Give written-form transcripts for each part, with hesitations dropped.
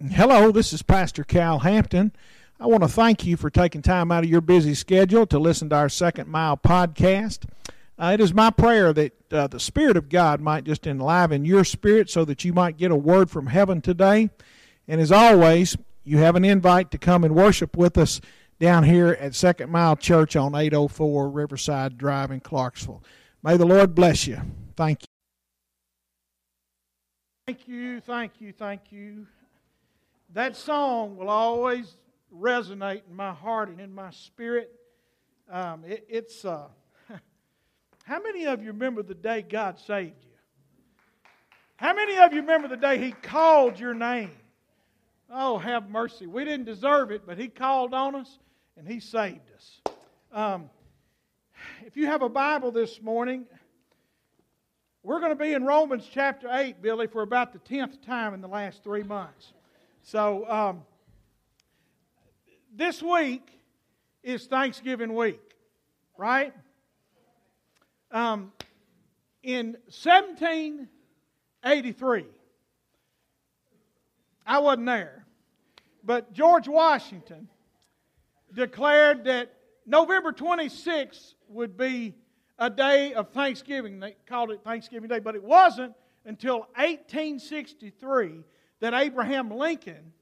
Hello, this is Pastor Cal Hampton. I want to thank you for taking time out of your busy schedule to listen to our Second Mile podcast. It is my prayer that the Spirit of God might just enliven your spirit so that you might get a word from heaven today. And as always, you have an invite to come and worship with us down here at Second Mile Church on 804 Riverside Drive in Clarksville. May the Lord bless you. Thank you. Thank you. That song will always resonate in my heart and in my spirit. How many of you remember the day God saved you? How many of you remember the day He called your name? Oh, have mercy. We didn't deserve it, but He called on us and He saved us. If you have a Bible this morning, we're going to be in Romans chapter 8, Billy, for about the 10th time in the last 3 months. So, this week is Thanksgiving week, right? In 1783, I wasn't there, but George Washington declared that November 26th would be a day of Thanksgiving. They called it Thanksgiving Day, but it wasn't until 1863 that Abraham Lincoln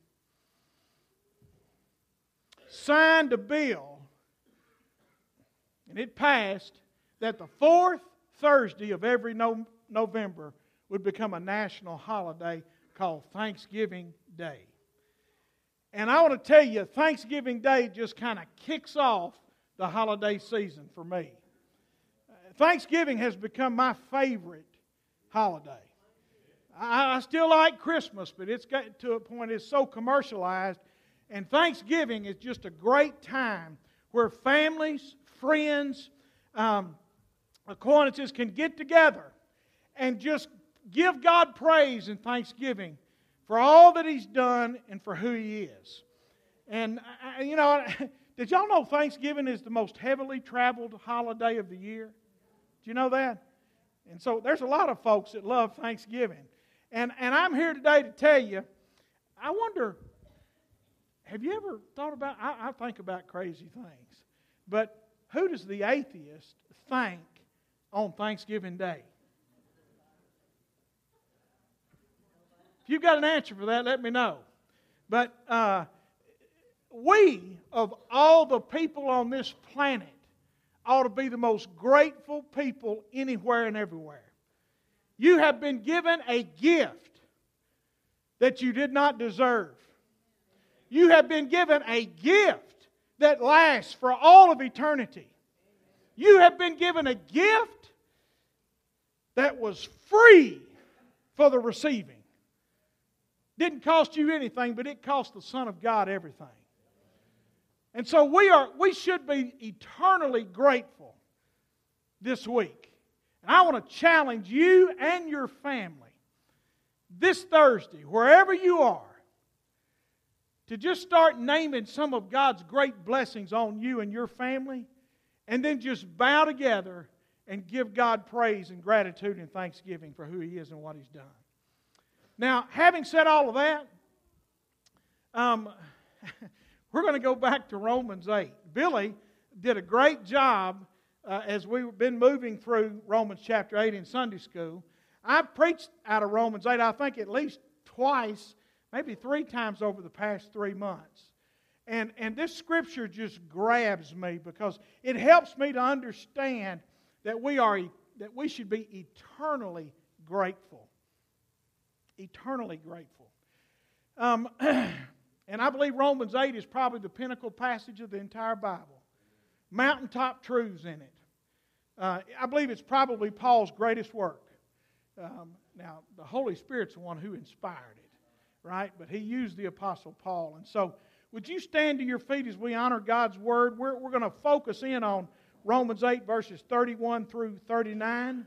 signed a bill, and it passed, that the fourth Thursday of every November would become a national holiday called Thanksgiving Day. And I want to tell you, Thanksgiving Day just kind of kicks off the holiday season for me. Thanksgiving has become my favorite holiday. I still like Christmas, but it's got to a point it's so commercialized. And Thanksgiving is just a great time where families, friends, acquaintances can get together and just give God praise and thanksgiving for all that He's done and for who He is. And, did y'all know Thanksgiving is the most heavily traveled holiday of the year? Do you know that? And so there's a lot of folks that love Thanksgiving. And I'm here today to tell you, I wonder, have you ever thought about, I think about crazy things, but who does the atheist thank on Thanksgiving Day? If you've got an answer for that, let me know. But we, of all the people on this planet, ought to be the most grateful people anywhere and everywhere. You have been given a gift that you did not deserve. You have been given a gift that lasts for all of eternity. You have been given a gift that was free for the receiving. Didn't cost you anything, but it cost the Son of God everything. And so we should be eternally grateful this week. And I want to challenge you and your family this Thursday, wherever you are, to just start naming some of God's great blessings on you and your family, and then just bow together and give God praise and gratitude and thanksgiving for who He is and what He's done. Now, having said all of that, we're going to go back to Romans 8. Billy did a great job as we've been moving through Romans chapter 8 in Sunday school. I've preached out of Romans 8, I think at least twice, maybe 3 times over the past 3 months. And this scripture just grabs me because it helps me to understand that we should be eternally grateful. Eternally grateful. And I believe Romans 8 is probably the pinnacle passage of the entire Bible. Mountaintop truths in it. I believe it's probably Paul's greatest work. Now, the Holy Spirit's the one who inspired it, right? But he used the Apostle Paul. And so, would you stand to your feet as we honor God's Word? We're going to focus in on Romans 8, verses 31 through 39.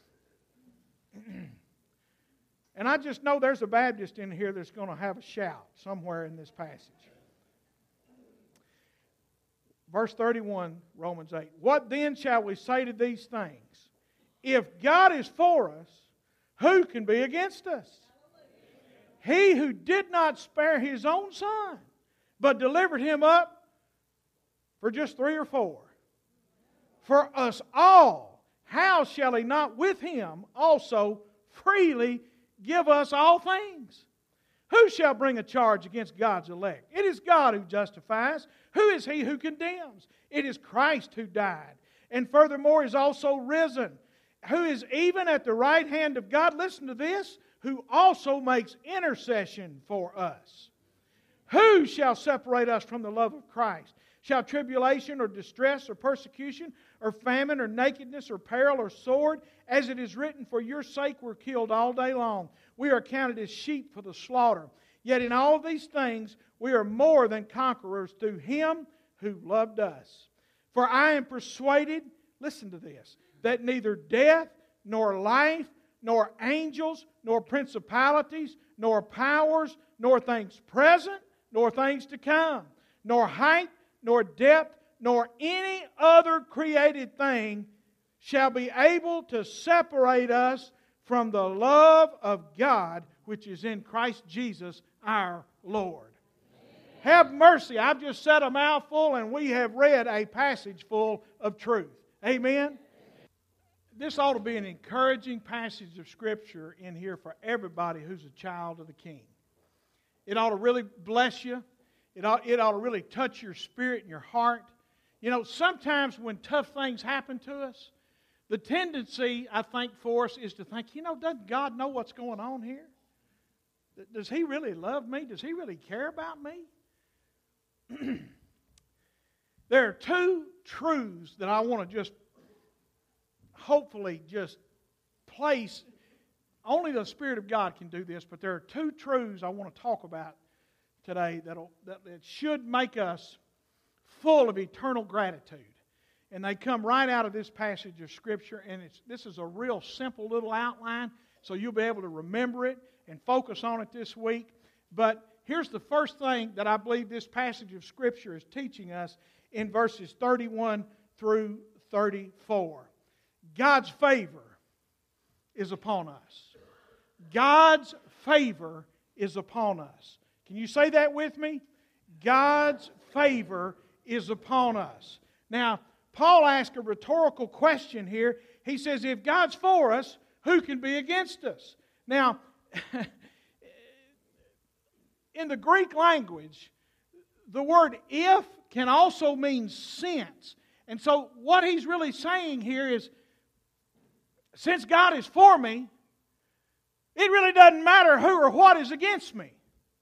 And I just know there's a Baptist in here that's going to have a shout somewhere in this passage. Verse 31, Romans 8. What then shall we say to these things? If God is for us, who can be against us? He who did not spare His own Son, but delivered Him up for just 3 or 4. For us all, how shall He not with Him also freely give us all things? Who shall bring a charge against God's elect? It is God who justifies. Who is He who condemns? It is Christ who died, and furthermore is also risen, who is even at the right hand of God. Listen to this. Who also makes intercession for us. Who shall separate us from the love of Christ? Shall tribulation or distress or persecution or famine or nakedness or peril or sword? As it is written, for your sake we're killed all day long. We are counted as sheep for the slaughter. Yet in all these things we are more than conquerors through Him who loved us. For I am persuaded, listen to this, that neither death nor life, nor angels, nor principalities, nor powers, nor things present, nor things to come, nor height, nor depth, nor any other created thing shall be able to separate us from the love of God which is in Christ Jesus our Lord. Have mercy. I've just said a mouthful and we have read a passage full of truth. Amen? This ought to be an encouraging passage of Scripture in here for everybody who's a child of the King. It ought to really bless you. It ought to really touch your spirit and your heart. You know, sometimes when tough things happen to us, the tendency, I think, for us is to think, doesn't God know what's going on here? Does He really love me? Does He really care about me? There are 2 truths that I want to just hopefully just place. Only the Spirit of God can do this, but there are 2 truths I want to talk about today that should make us full of eternal gratitude. And they come right out of this passage of Scripture, and this is a real simple little outline, so you'll be able to remember it and focus on it this week. But here's the first thing that I believe this passage of Scripture is teaching us in verses 31 through 34. God's favor is upon us. God's favor is upon us. Can you say that with me? God's favor is upon us. Now, Paul asked a rhetorical question here. He says, if God's for us, who can be against us? Now, in the Greek language, the word if can also mean since. And so what he's really saying here is, since God is for me, it really doesn't matter who or what is against me.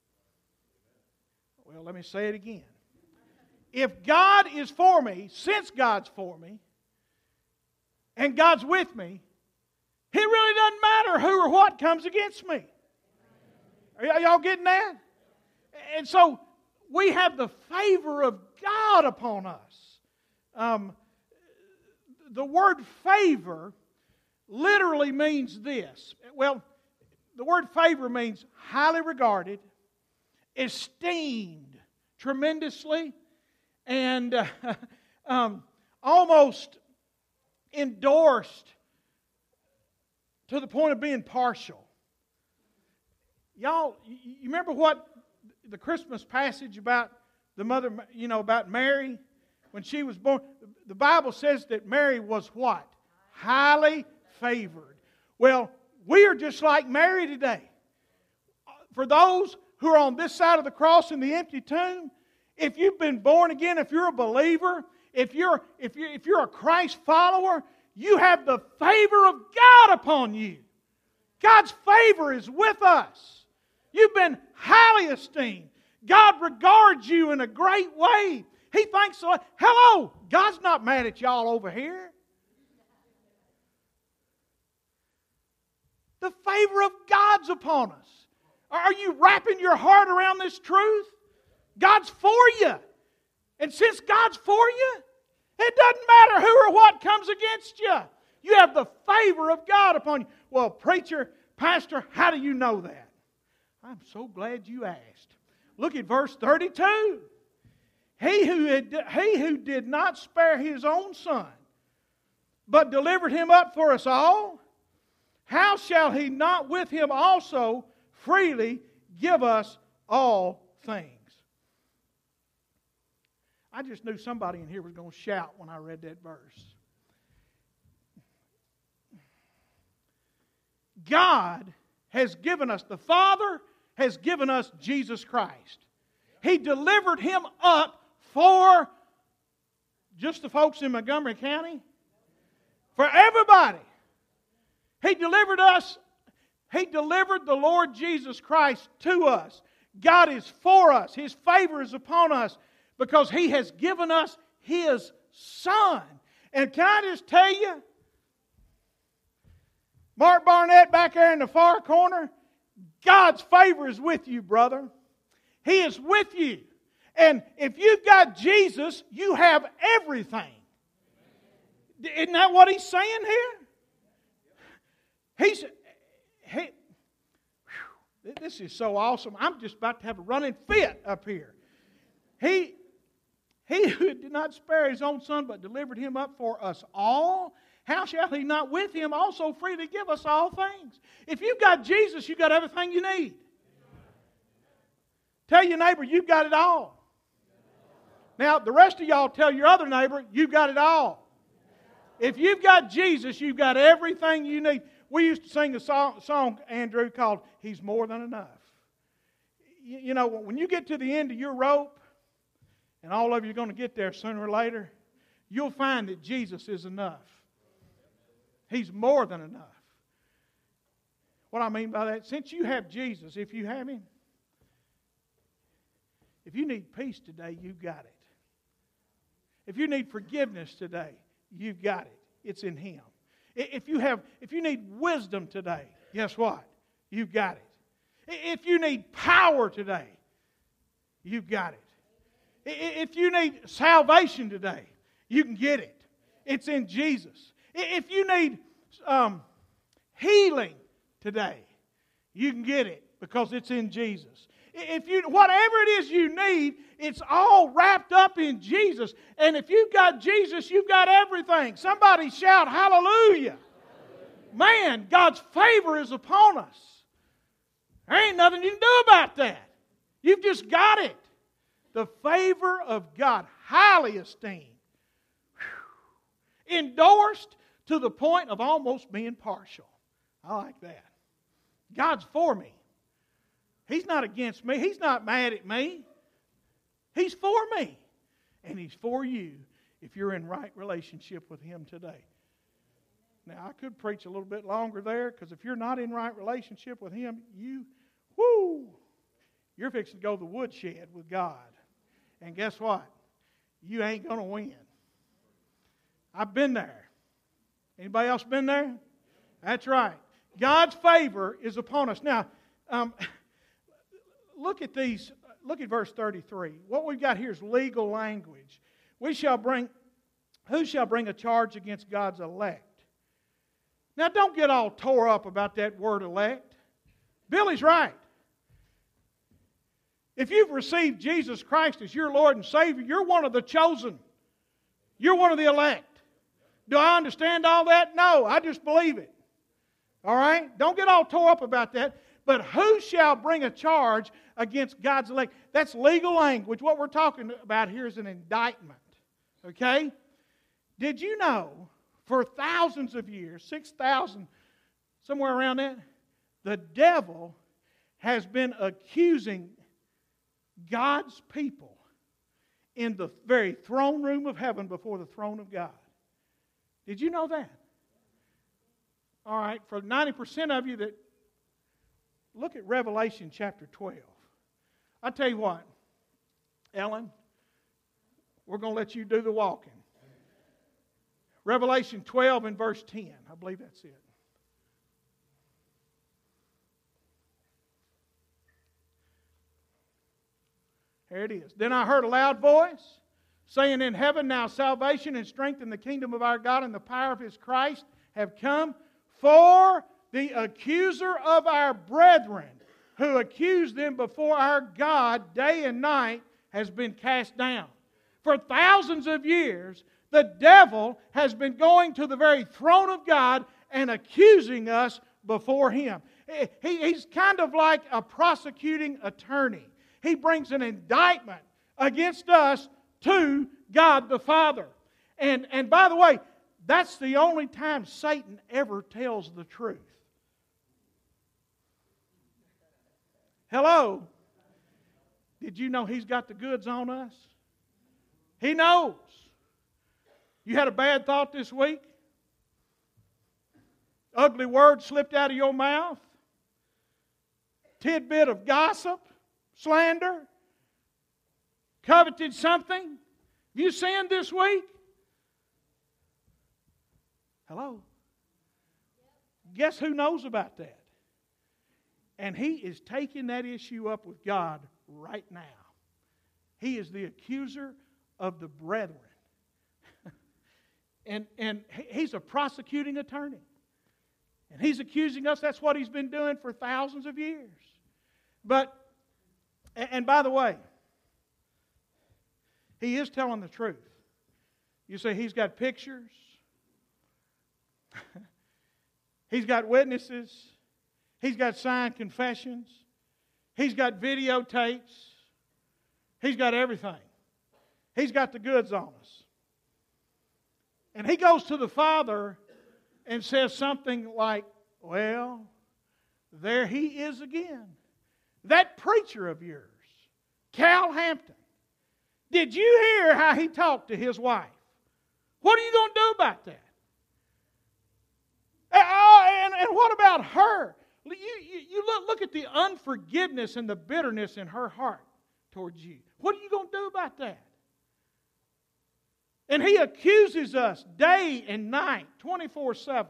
Well, let me say it again. If God is for me, since God's for me, and God's with me, it really doesn't matter who or what comes against me. Are y'all getting that? And so we have the favor of God upon us. The word favor literally means this. Well, the word favor means highly regarded, esteemed tremendously, and almost endorsed to the point of being partial. Y'all, you remember what the Christmas passage about the mother, about Mary when she was born? The Bible says that Mary was what? Highly favored. Well, we are just like Mary today. For those who are on this side of the cross in the empty tomb, if you've been born again, if you're a believer, if you're a Christ follower, you have the favor of God upon you. God's favor is with us. You've been highly esteemed. God regards you in a great way. He thinks so. Hello, God's not mad at y'all over here. The favor of God's upon us. Are you wrapping your heart around this truth? God's for you. And since God's for you, it doesn't matter who or what comes against you. You have the favor of God upon you. Well, preacher, pastor, how do you know that? I'm so glad you asked. Look at verse 32. He who did not spare His own Son, but delivered Him up for us all, how shall He not with Him also freely give us all things. I just knew somebody in here was going to shout when I read that verse. God has given us, the Father has given us Jesus Christ. He delivered Him up for just the folks in Montgomery County, for everybody. He delivered the Lord Jesus Christ to us. God is for us. His favor is upon us because He has given us His Son. And can I just tell you, Mark Barnett back there in the far corner, God's favor is with you, brother. He is with you. And if you've got Jesus, you have everything. Isn't that what He's saying here? This is so awesome. I'm just about to have a running fit up here. He who did not spare His own Son, but delivered Him up for us all, how shall He not with Him also freely give us all things? If you've got Jesus, you've got everything you need. Tell your neighbor, you've got it all. Now, the rest of y'all tell your other neighbor, you've got it all. If you've got Jesus, you've got everything you need. We used to sing a song, Andrew, called He's More Than Enough. You know, when you get to the end of your rope, and all of you are going to get there sooner or later, you'll find that Jesus is enough. He's more than enough. What I mean by that, since you have Jesus, if you have Him, if you need peace today, you've got it. If you need forgiveness today, you've got it. It's in Him. If you need wisdom today, guess what? You've got it. If you need power today, you've got it. If you need salvation today, you can get it. It's in Jesus. If you need healing today, you can get it because it's in Jesus. Whatever it is you need, it's all wrapped up in Jesus. And if you've got Jesus, you've got everything. Somebody shout hallelujah. Man, God's favor is upon us. There ain't nothing you can do about that. You've just got it. The favor of God, highly esteemed. Whew. Endorsed to the point of almost being partial. I like that. God's for me. He's not against me. He's not mad at me. He's for me. And He's for you if you're in right relationship with Him today. Now, I could preach a little bit longer there, because if you're not in right relationship with Him, you're fixing to go to the woodshed with God. And guess what? You ain't going to win. I've been there. Anybody else been there? That's right. God's favor is upon us. Now, look at these. Look at verse 33. What we've got here is legal language. Who shall bring a charge against God's elect? Now, don't get all tore up about that word elect. Billy's right. If you've received Jesus Christ as your Lord and Savior, you're one of the chosen. You're one of the elect. Do I understand all that? No, I just believe it. All right? Don't get all tore up about that. But who shall bring a charge against God's elect? That's legal language. What we're talking about here is an indictment. Okay? Did you know for thousands of years, 6,000, somewhere around that, the devil has been accusing God's people in the very throne room of heaven before the throne of God? Did you know that? All right, for 90% of you that look at Revelation chapter 12. I tell you what, Ellen, we're going to let you do the walking. Revelation 12 and verse 10. I believe that's it. Here it is. Then I heard a loud voice saying in heaven, now salvation and strength in the kingdom of our God and the power of His Christ have come, for the accuser of our brethren, who accused them before our God day and night, has been cast down. For thousands of years, the devil has been going to the very throne of God and accusing us before Him. He's kind of like a prosecuting attorney. He brings an indictment against us to God the Father. And by the way, that's the only time Satan ever tells the truth. Hello? Did you know he's got the goods on us? He knows. You had a bad thought this week? Ugly word slipped out of your mouth? Tidbit of gossip? Slander? Coveted something? Have you sinned this week? Hello? Guess who knows about that? And he is taking that issue up with God right now. He is the accuser of the brethren. and he's a prosecuting attorney. And he's accusing us. That's what he's been doing for thousands of years. But, and by the way, he is telling the truth. You say he's got pictures. He's got witnesses. He's got signed confessions. He's got videotapes. He's got everything. He's got the goods on us. And he goes to the Father and says something like, well, there he is again. That preacher of yours, Cal Hampton. Did you hear how he talked to his wife? What are you going to do about that? And what about her? You look at the unforgiveness and the bitterness in her heart towards you. What are you going to do about that? And he accuses us day and night, 24/7.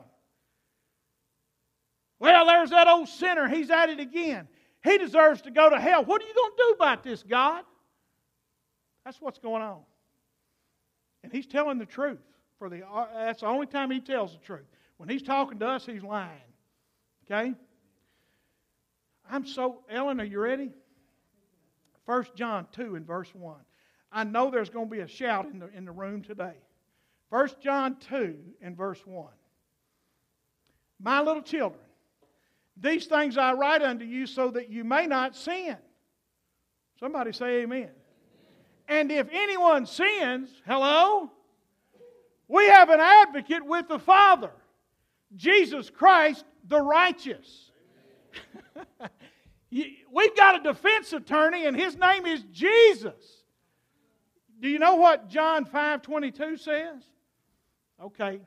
Well, there's that old sinner. He's at it again. He deserves to go to hell. What are you going to do about this, God? That's what's going on. And he's telling the truth. That's the only time he tells the truth. When he's talking to us, he's lying. Okay? Ellen, are you ready? 1 John 2 and verse 1. I know there's going to be a shout in the room today. 1 John 2 and verse 1. My little children, these things I write unto you so that you may not sin. Somebody say amen. And if anyone sins, hello? We have an advocate with the Father, Jesus Christ the righteous. We've got a defense attorney and his name is Jesus. Do you know what John 5:22 says? Okay.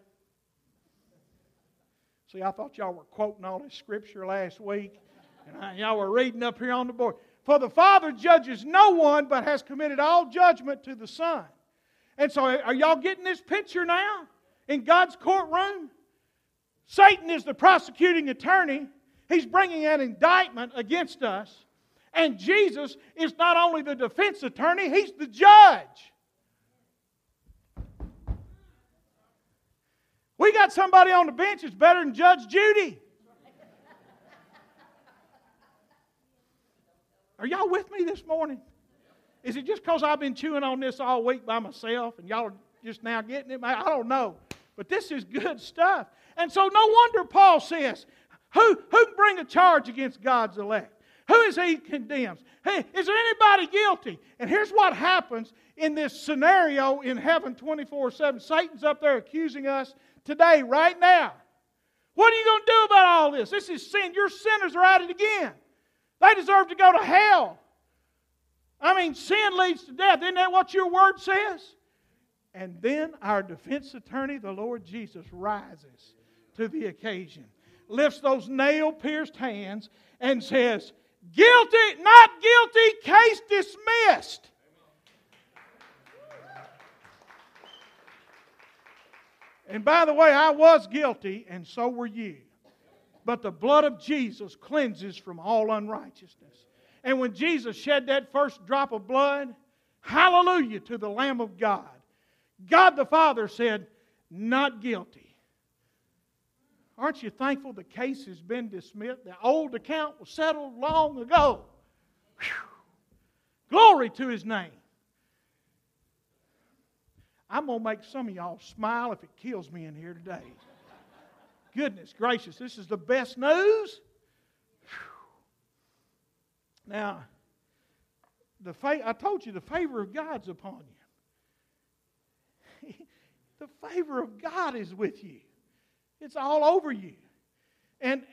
See, I thought y'all were quoting all this scripture last week, and y'all were reading up here on the board. For the Father judges no one, but has committed all judgment to the Son. And so, are y'all getting this picture now? In God's courtroom? Satan is the prosecuting attorney. He's bringing an indictment against us. And Jesus is not only the defense attorney, he's the judge. We got somebody on the bench that's better than Judge Judy. Are y'all with me this morning? Is it just because I've been chewing on this all week by myself and y'all are just now getting it? I don't know. But this is good stuff. And so no wonder Paul says, who can bring a charge against God's elect? Who is he condemns? Hey, is there anybody guilty? And here's what happens in this scenario in heaven 24/7. Satan's up there accusing us today, right now. What are you going to do about all this? This is sin. Your sinners are at it again. They deserve to go to hell. I mean, sin leads to death. Isn't that what your word says? And then our defense attorney, the Lord Jesus, rises to the occasion, lifts those nail-pierced hands and says, guilty, not guilty, case dismissed. And by the way, I was guilty, and so were you. But the blood of Jesus cleanses from all unrighteousness. And when Jesus shed that first drop of blood, hallelujah to the Lamb of God. God the Father said, not guilty. Aren't you thankful the case has been dismissed? The old account was settled long ago. Whew. Glory to His name. I'm going to make some of y'all smile if it kills me in here today. Goodness gracious, this is the best news. Now, I told you the favor of God's upon you. The favor of God is with you. It's all over you. And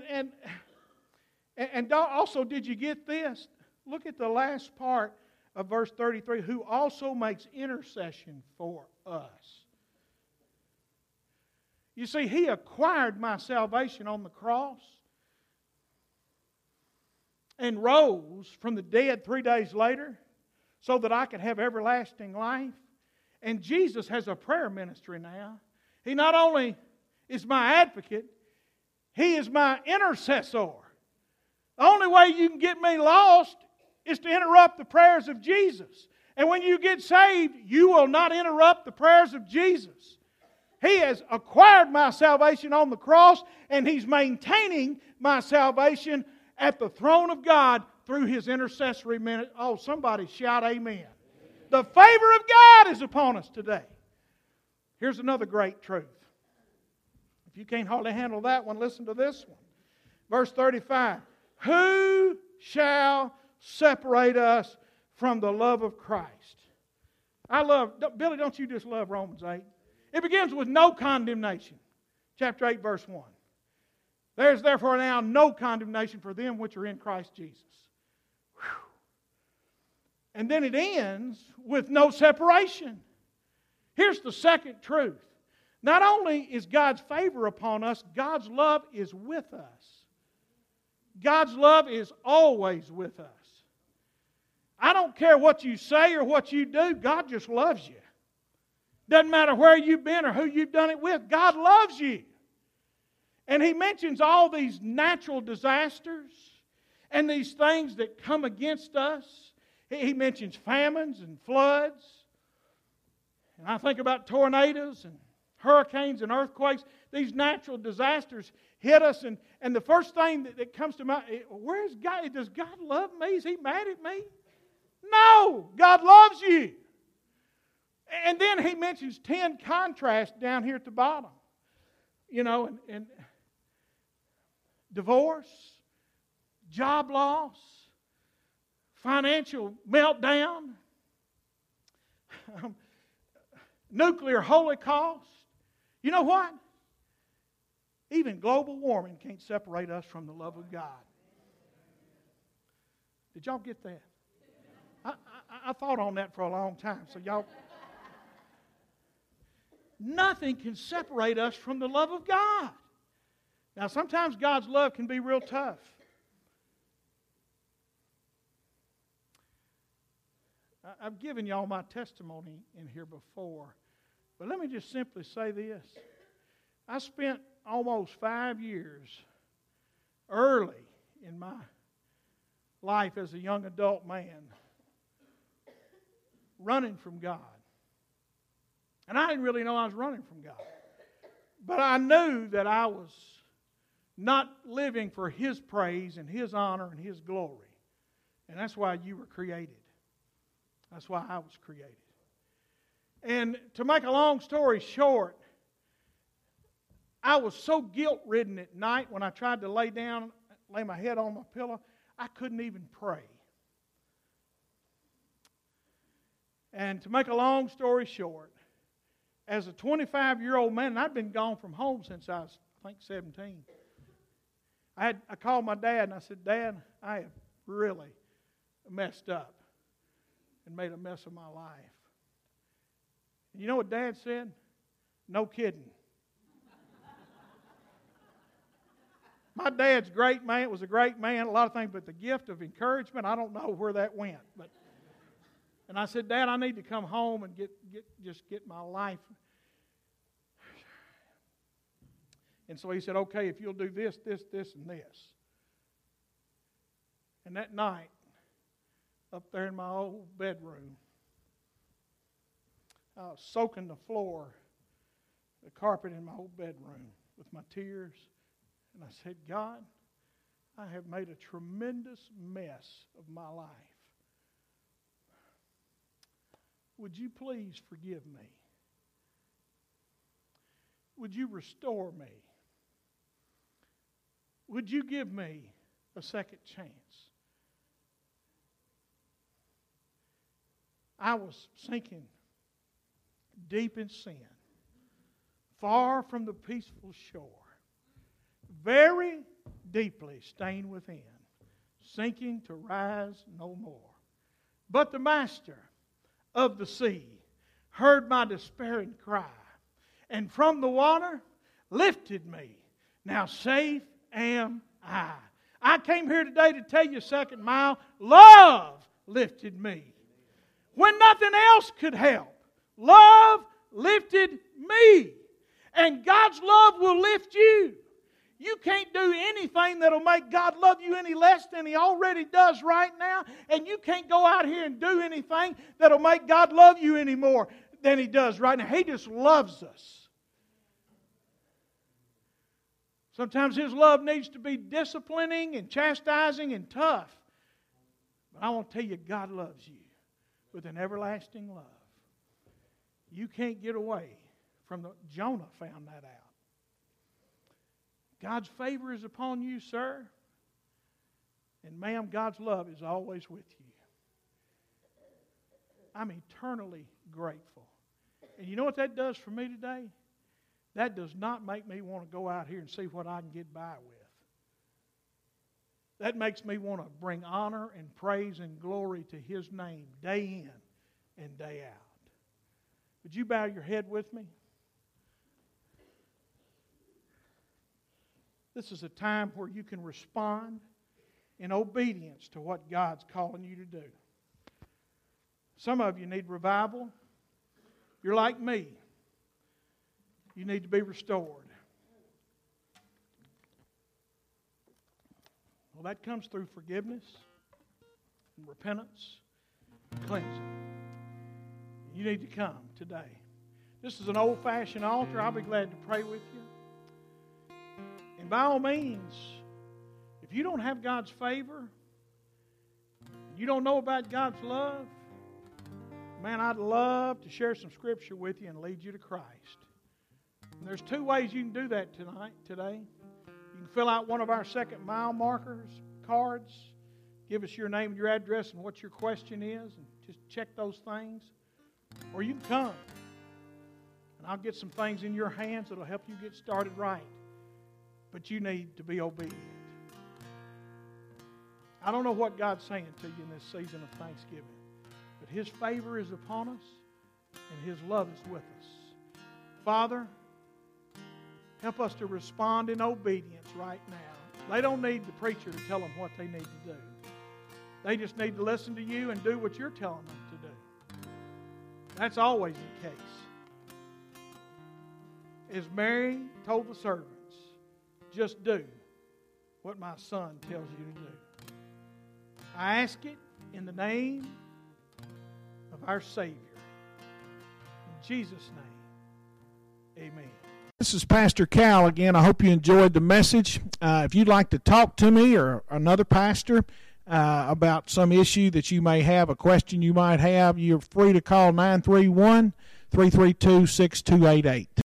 also, did you get this? Look at the last part of verse 33. Who also makes intercession for us. You see, He acquired my salvation on the cross and rose from the dead 3 days later so that I could have everlasting life. And Jesus has a prayer ministry now. He not only is my advocate, He is my intercessor. The only way you can get me lost is to interrupt the prayers of Jesus. And when you get saved, you will not interrupt the prayers of Jesus. He has acquired my salvation on the cross, and He's maintaining my salvation at the throne of God through His intercessory ministry. Oh, somebody shout amen. The favor of God is upon us today. Here's another great truth. If you can't hardly handle that one, listen to this one. Verse 35. Who shall separate us from the love of Christ? Billy, don't you just love Romans 8? It begins with no condemnation. Chapter 8, verse 1. There is therefore now no condemnation for them which are in Christ Jesus. Whew. And then it ends with no separation. Here's the second truth. Not only is God's favor upon us, God's love is with us. God's love is always with us. I don't care what you say or what you do, God just loves you. Doesn't matter where you've been or who you've done it with, God loves you. And He mentions all these natural disasters and these things that come against us. He mentions famines and floods. And I think about tornadoes and hurricanes and earthquakes. These natural disasters hit us. And the first thing that comes to mind, where's God? Does God love me? Is He mad at me? No! God loves you. And then He mentions 10 contrasts down here at the bottom. You know, and divorce, job loss, financial meltdown, nuclear holocaust. You know what? Even global warming can't separate us from the love of God. Did y'all get that? I thought on that for a long time. So y'all... Nothing can separate us from the love of God. Now, sometimes God's love can be real tough. I've given y'all my testimony in here before, but let me just simply say this. I spent almost 5 years early in my life as a young adult man running from God. And I didn't really know I was running from God. But I knew that I was not living for His praise and His honor and His glory. And that's why you were created. That's why I was created. And to make a long story short, I was so guilt-ridden at night when I tried to lay my head on my pillow, I couldn't even pray. And to make a long story short, as a 25-year-old man, and I'd been gone from home since I was, I think, 17. I called my dad and I said, Dad, I have really messed up and made a mess of my life. And you know what Dad said? No kidding. My dad's a great man. It was a great man, a lot of things, but the gift of encouragement, I don't know where that went. And I said, Dad, I need to come home and get my life. And so he said, okay, if you'll do this, this, this, and this. And that night, up there in my old bedroom, I was soaking the floor, the carpet in my old bedroom with my tears. And I said, God, I have made a tremendous mess of my life. Would you please forgive me? Would you restore me? Would you give me a second chance? I was sinking deep in sin, far from the peaceful shore, very deeply stained within, sinking to rise no more. But the Master of the sea heard my despairing cry, and from the water lifted me. Now safe am I. I came here today to tell you, Second Mile, love lifted me. When nothing else could help, love lifted me. And God's love will lift you. You can't do anything that'll make God love you any less than He already does right now. And you can't go out here and do anything that'll make God love you any more than He does right now. He just loves us. Sometimes His love needs to be disciplining and chastising and tough. But I want to tell you, God loves you with an everlasting love. You can't get away from Jonah found that out. God's favor is upon you, sir. And ma'am, God's love is always with you. I'm eternally grateful. And you know what that does for me today? That does not make me want to go out here and see what I can get by with. That makes me want to bring honor and praise and glory to His name day in and day out. Would you bow your head with me? This is a time where you can respond in obedience to what God's calling you to do. Some of you need revival. You're like me. You need to be restored. Well, that comes through forgiveness and repentance and cleansing. You need to come today. This is an old-fashioned altar. I'll be glad to pray with you. And by all means, if you don't have God's favor, you don't know about God's love, man, I'd love to share some Scripture with you and lead you to Christ. And there's two ways you can do that today. You can fill out one of our Second Mile markers, cards, give us your name and your address and what your question is, and just check those things. Or you can come, and I'll get some things in your hands that will help you get started right. But you need to be obedient. I don't know what God's saying to you in this season of Thanksgiving, but His favor is upon us, and His love is with us. Father, help us to respond in obedience right now. They don't need the preacher to tell them what they need to do. They just need to listen to you and do what you're telling them to do. That's always the case. As Mary told the servants, just do what my Son tells you to do. I ask it in the name of our Savior. In Jesus' name, amen. This is Pastor Cal again. I hope you enjoyed the message. If you'd like to talk to me or another pastor about some issue that you may have, a question you might have, you're free to call 931-332-6288.